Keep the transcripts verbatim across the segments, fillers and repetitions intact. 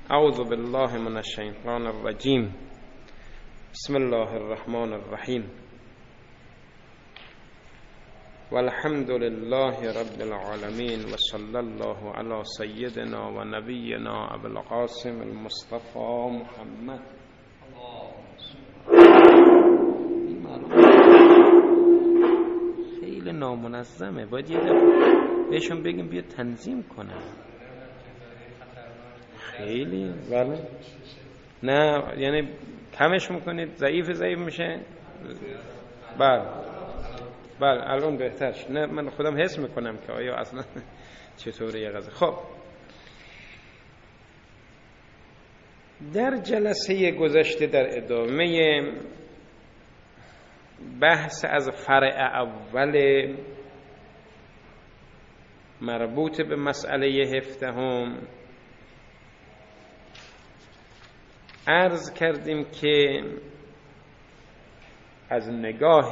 اعوذ بالله من الشیطان الرجیم. بسم الله الرحمن الرحیم. والحمد لله رب العالمین و صلی الله علی سیدنا و نبینا ابو القاسم المصطفى محمد. خیلی نامنظمه، باید یه دفعه بهشون بگیم بیا تنظیم کنن. خیلی بله، نه یعنی کمش میکنید ضعیف ضعیف میشه. بله بله الان بهتر شد. نه من خودم حس میکنم که آیا اصلا چطوره یه قضیه. خب در جلسه گذشته در ادامه بحث از فرع اول مربوط به مسئله هفدهم عرض کردیم که از نگاه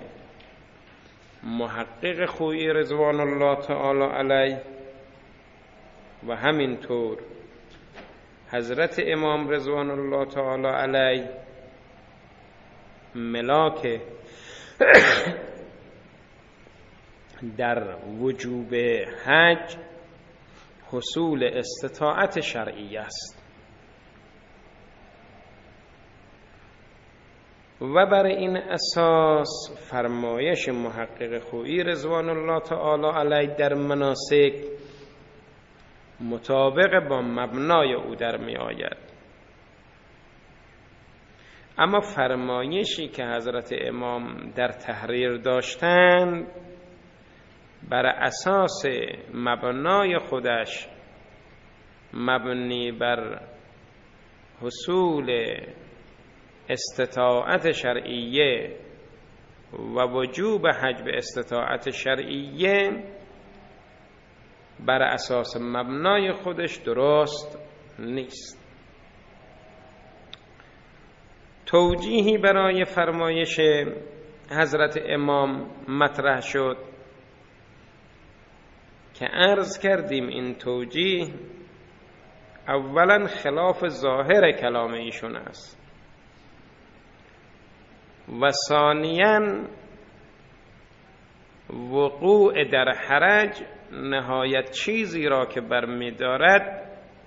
محقق خویی رضوان الله تعالی علیه و همینطور حضرت امام رضوان الله تعالی علیه ملاک در وجوب حج حصول استطاعت شرعی است و بر این اساس فرمایش محقق خویی رضوان الله تعالی علیه در مناسک مطابق با مبنای او در می آید. اما فرمایشی که حضرت امام در تحریر داشتند بر اساس مبنای خودش مبنی بر حصول استطاعت شرعیه و وجوب حج به استطاعت شرعیه بر اساس مبنای خودش درست نیست. توجیهی برای فرمایش حضرت امام مطرح شد که عرض کردیم این توجیه اولا خلاف ظاهر کلام ایشون است و ثانیاً وقوع در حرج نهایت چیزی را که برمی‌دارد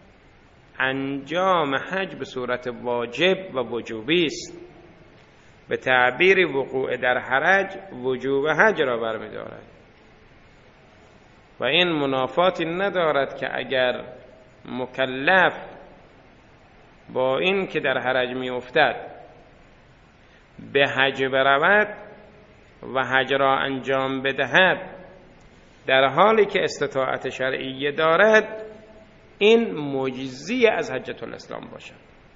انجام حج به صورت واجب و وجوبی است. به تعبیر وقوع در حرج وجوب حج را برمی‌دارد و این منافاتی ندارد که اگر مکلف با این که در حرج می‌افتد به حج برود و حج را انجام بدهد در حالی که استطاعت شرعیه دارد این مجزی از حجة الاسلام باشد.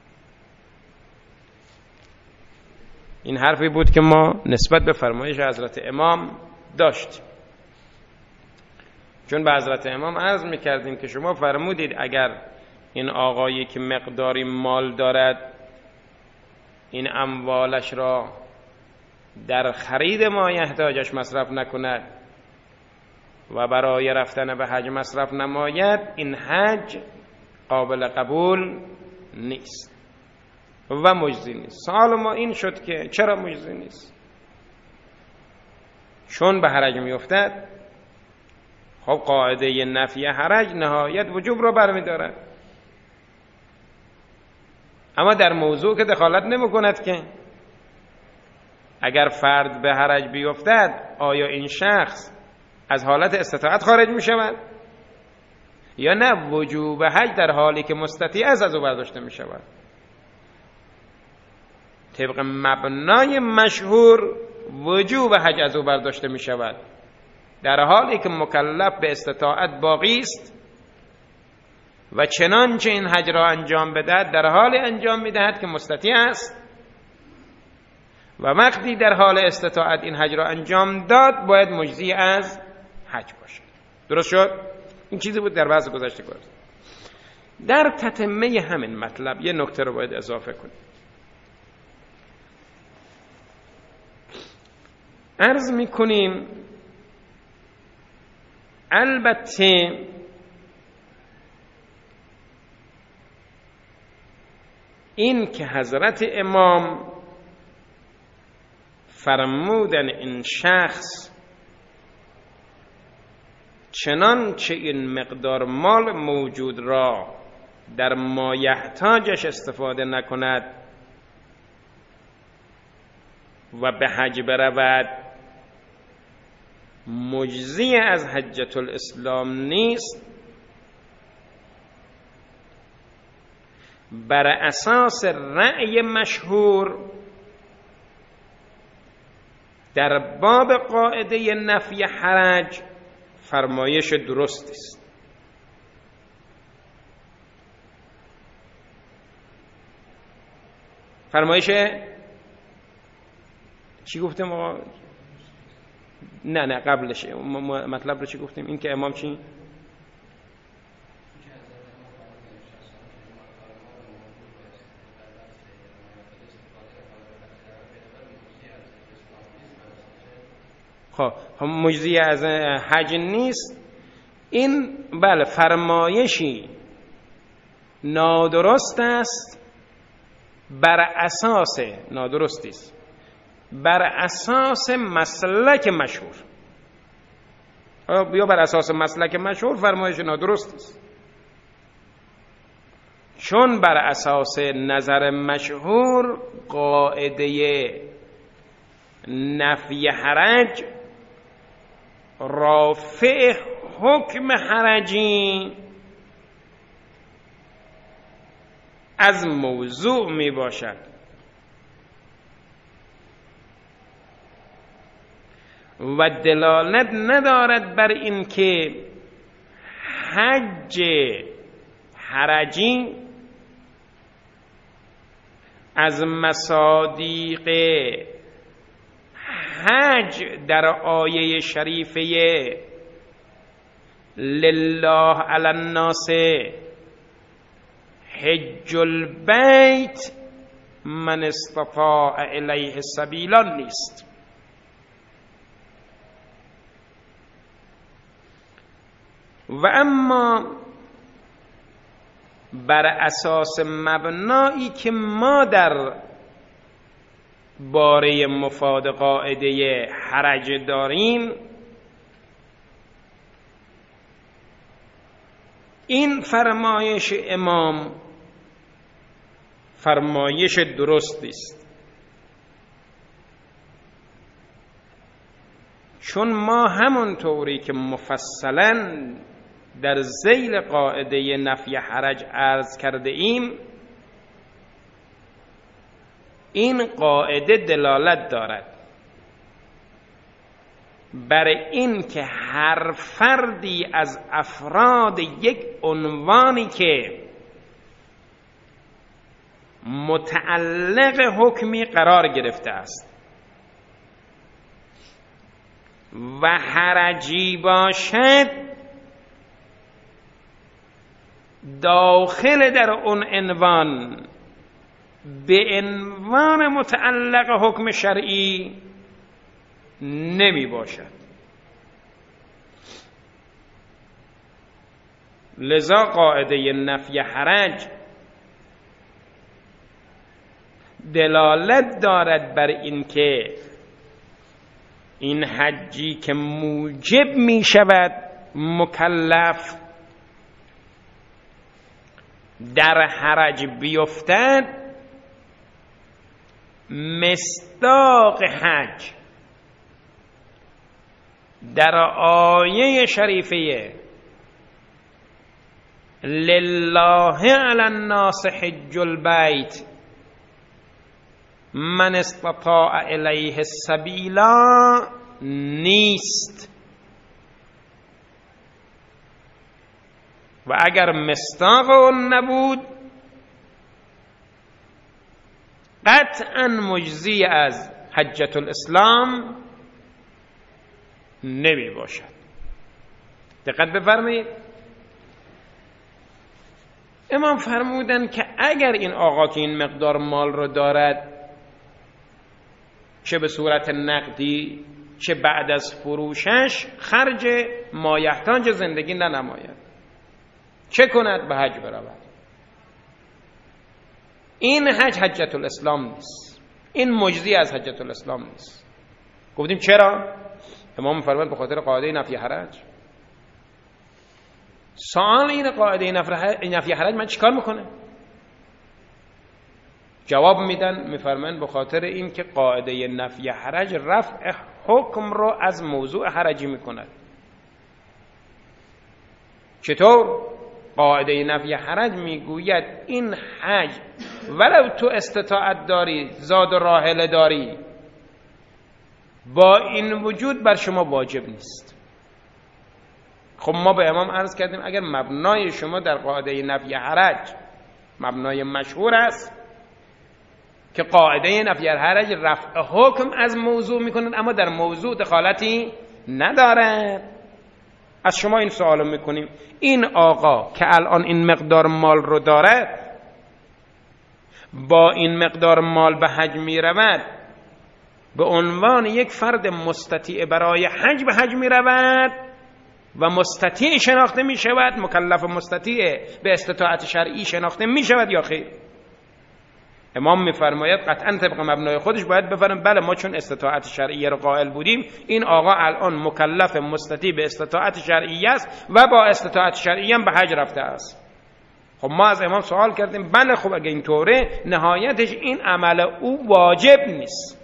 این حرفی بود که ما نسبت به فرمایش حضرت امام داشتیم، چون به حضرت امام عرض میکردیم که شما فرمودید اگر این آقایی که مقداری مال دارد این اموالش را در خرید مایحتاجش مصرف نکند و برای رفتن به حج مصرف نماید، این حج قابل قبول نیست و مجزی نیست. سوال ما این شد که چرا مجزی نیست؟ چون به حرج می افتد. خب قاعده نفی حرج نهایت وجوب را برمی‌دارد، اما در موضوع که دخالت نمی کند که اگر فرد به حرج بیفتد آیا این شخص از حالت استطاعت خارج می شود یا نه وجوب حج در حالی که مستطیع است از او برداشته می شود. طبق مبنای مشهور وجوب حج از او برداشته می شود در حالی که مکلف به استطاعت باقی است و چنانچه این حج را انجام بدهد در حال انجام میدهد که مستطیع است و وقتی در حال استطاعت این حج را انجام داد باید مجزی از حج باشد. درست شد؟ این چیزی بود در بحث گذشته گفت. در تتمه همین مطلب یه نکته رو باید اضافه کنیم. عرض میکنیم البته این که حضرت امام فرمودن این شخص چنانچه این مقدار مال موجود را در مایحتاجش استفاده نکند و به حج برود مجزی از حجة الاسلام نیست، بر اساس رأی مشهور در باب قاعده نفی حرج فرمایش درست است. فرمایش چی گفتیم آقا؟ نه نه قبلش مطلب رو چی گفتیم؟ این که امام چی؟ خب مجزی از حج نیست. این بله فرمایشی نادرست است بر اساس نادرستی است بر اساس مسلک مشهور، یا بر اساس مسلک مشهور فرمایش نادرست است، چون بر اساس نظر مشهور قاعده نفی حرج رافع حکم حرجی از موضوع می باشد و دلالت ندارد بر این که حج حرجی از مصادیق حج در آیه شریفه لله علی الناس حج البیت من استطاع الیه سبیلا نیست. و اما بر اساس مبنایی که ما در باره مفاد قاعده حرج داریم، این فرمایش امام فرمایش درستی است، چون ما همونطوری که مفصلا در ذیل قاعده نفی حرج عرض کرده ایم، این قاعده دلالت دارد بر این که هر فردی از افراد یک عنوانی که متعلق حکمی قرار گرفته است و حرجی باشد، داخل در اون عنوان به عنوان متعلق حکم شرعی نمی باشد. لذا قاعده نفی حرج دلالت دارد بر این که این حجی که موجب می شود مکلف در حرج بیفتد، مصداق حج در آیه شریفه لله علی الناس حج البیت من استطاع الیه السبیلا نیست. و اگر مصداق اون نبود، قطعا مجزی از حجة الاسلام نمی باشد. دقت بفرمایید، امام فرمودن که اگر این آقا که این مقدار مال رو دارد، چه به صورت نقدی چه بعد از فروشش، خرج مایحتاج زندگی ننماید، چه کند؟ به حج برود. این حج حجت الاسلام نیست، این مجزی از حجت الاسلام نیست. گفتیم چرا؟ امام فرمود به خاطر قاعده نفی حرج. سوال این قاعده نفی حرج من چیکار میکنه؟ جواب میدن میفرمایند به خاطر این که قاعده نفی حرج رفع حکم رو از موضوع حرجی میکند. چطور؟ قاعده نفی حرج میگوید این حج ولو تو استطاعت داری، زاد و راحله داری، با این وجود بر شما واجب نیست. خب ما به امام عرض کردیم اگر مبنای شما در قاعده نفی حرج مبنای مشهور است که قاعده نفی حرج رفع حکم از موضوع میکنند اما در موضوع دخالتی ندارد، از شما این سوالو میکنیم این آقا که الان این مقدار مال رو دارد، با این مقدار مال به حج میرود، به عنوان یک فرد مستطیع برای حج به حج میرود و مستطیع شناخته میشود، مکلف مستطیع به استطاعت شرعی شناخته میشود یا خیر؟ امام میفرماید قطعا طبق مبنای خودش باید بفرماید بله ما چون استطاعت شرعیه رو قائل بودیم، این آقا الان مکلف مستطیع به استطاعت شرعی است و با استطاعت شرعی هم به حج رفته است. خب ما از امام سوال کردیم بله خب اگه اینطوره نهایتش این عمل او واجب نیست،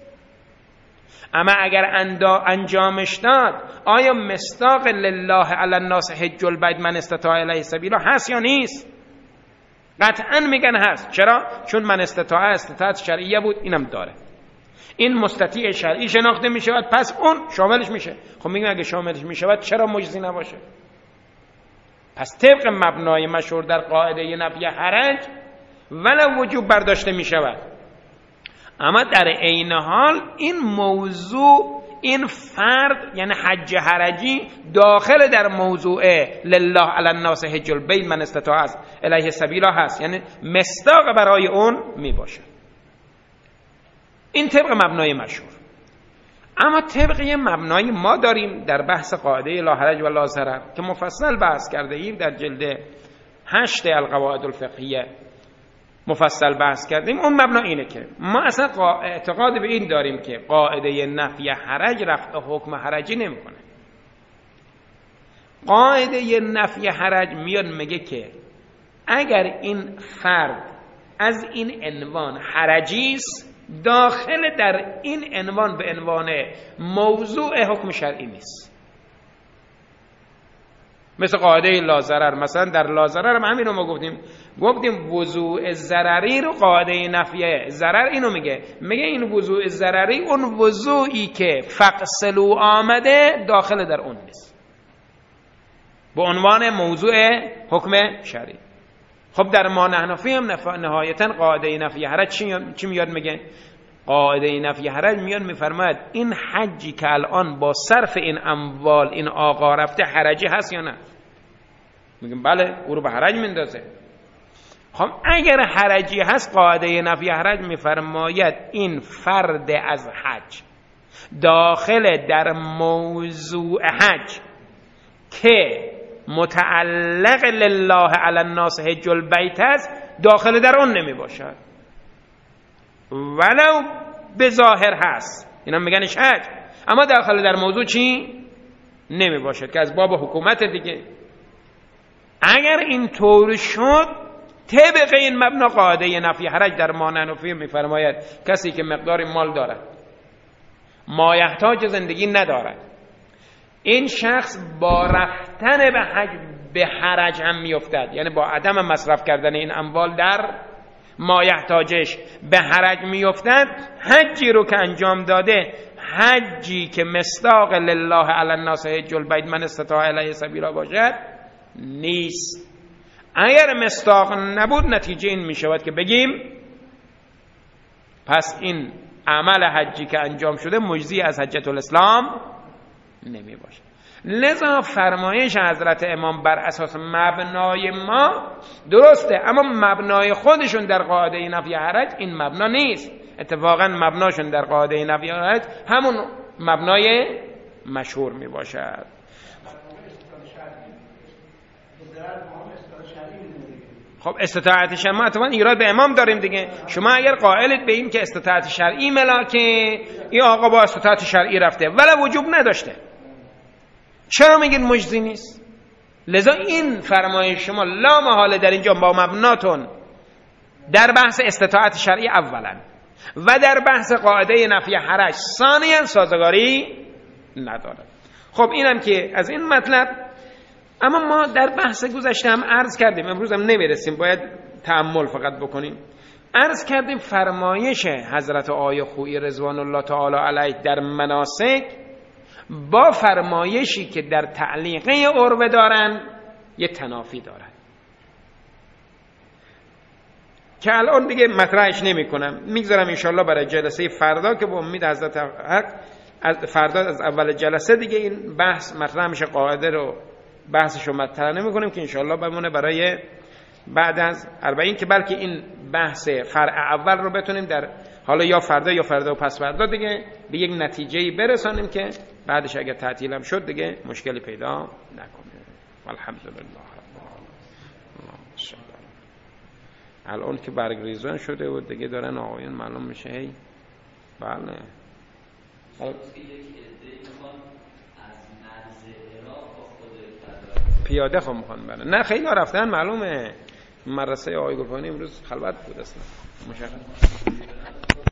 اما اگر انجامش داد آیا مصداق لله علی الناس حج البیت من استطاع الیه سبیلا هست یا نیست؟ قطعا میگن هست. چرا؟ چون من استطاع استطاعت شرعیه بود، اینم داره، این مستطیع شرعی شناخته میشود، پس اون شاملش میشه. خب میگن اگه شاملش میشود چرا مجزی نباشه؟ پس طبق مبنای مشهور در قاعده نفی حرج ولو وجوب برداشته میشود، اما در عین حال این موضوع این فرد یعنی حج حرجی داخل در موضوع لله علی الناس حج البیت من استطاع الیه سبیلا هست، یعنی مصداق برای اون می باشه. این طبق مبنای مشهور. اما طبق مبنای ما داریم در بحث قاعده لا حرج و لا ضرر که مفصل بحث کرده ایم در جلد هشت القواعد الفقهیه مفصل بحث کردیم. اون مبنا اینه که ما اصلا اعتقاد به این داریم که قاعده نفی حرج رفع حکم حرجی نمیکنه. قاعده نفی حرج میاد میگه که اگر این فرد از این عنوان حرجی است، داخل در این عنوان به عنوان موضوع حکم شرعی نیست. مثل قاعده لا ضرر، مثلا در لا ضرر هم همین رو ما گفتیم گفتیم وضوء ضرری رو قاعده نفی ضرر اینو میگه میگه این وضوء ضرری اون وضوعی که فقسلو آمده داخل در اون نیست به عنوان موضوع حکم شرعی. خب در ما نحنفی هم نهایتا قاعده نفی حرج چی میاد میگه؟ قاعده نفی حرج میاد میفرماید این حجی که الان با صرف این اموال این آقا رفته حرجی هست یا نه؟ میگم بله، او رو به حرج میندازه. خب اگر حرجی هست قاعده نفی حرج میفرماید این فرد از حج داخل در موضوع حج که متعلق لله علی الناس حج البیت است داخل در اون نمی باشد، ولو به ظاهر هست، اینا میگنش حج، اما داخل در موضوع چی؟ نمی باشد که از باب حکومت دیگه. اگر این طور شد طبق این مبنا قاعده نفی حرج در ما نحنفی میفرماید کسی که مقدار مال دارد مایحتاج زندگی ندارد، این شخص با رفتن به حج به حرج هم میافتد، یعنی با عدم مصرف کردن این اموال در مایحتاجش به حرج میافتد، حجی رو که انجام داده حجی که مصداق لله علی الناس حج البیت من استطاع الیه سبیلا باشد نیست. اگر مصداق نبود نتیجه این میشود که بگیم پس این عمل حجی که انجام شده مجزی از حجت الاسلام نمی باشه. لذا فرمایش حضرت امام بر اساس مبنای ما درسته، اما مبنای خودشون در قاعده نفی حرج این مبنا نیست. اتفاقا مبناشون در قاعده نفی حرج همون مبنای مشهور می باشد. خب استطاعت شرعی ما اتفاقا ایراد به امام داریم دیگه. شما اگر قائلید به این که استطاعت شرعی ملاکه، این آقا با استطاعت شرعی رفته ولی وجوب نداشته، چرا میگید مجزی نیست؟ لذا این فرمایش شما لا محاله در اینجا با مبناتون در بحث استطاعت شرعی اولا و در بحث قاعده نفی حرج ثانیا سازگاری نداره. خب اینم که از این مطلب. اما ما در بحث گذشته هم عرض کردیم، امروز هم نمیرسیم، باید تأمل فقط بکنیم. عرض کردیم فرمایش حضرت آقای خویی رضوان الله تعالی علیه در مناسک با فرمایشی که در تعلیقه عروه دارن یه تنافی دارن که الان دیگه مطرحش نمی کنم، میگذارم انشالله برای جلسه فردا که با امید حضرت حق از فردا از اول جلسه دیگه این بحث مطرح میشه، قاعده رو بحثش رو مطرح نمی کنیم که انشالله بمونه برای بعد از اربعین، که بلکه این بحث فرع اول رو بتونیم در حالا یا فردا یا فردا و پس فردا دیگه به یک نتیجه‌ای برسانیم که بعدش اگر تعطیل هم شد دیگه مشکلی پیدا نکنه. الحمدلله. الان که برگ ریزان شده و دیگه دارن آقایون معلوم میشه. هی بله پیاده خواهم میخوان بله. نه خیلی ها رفتن معلومه. مدرسه آقای گلپانی امروز خلوت بود اصلا مشخص.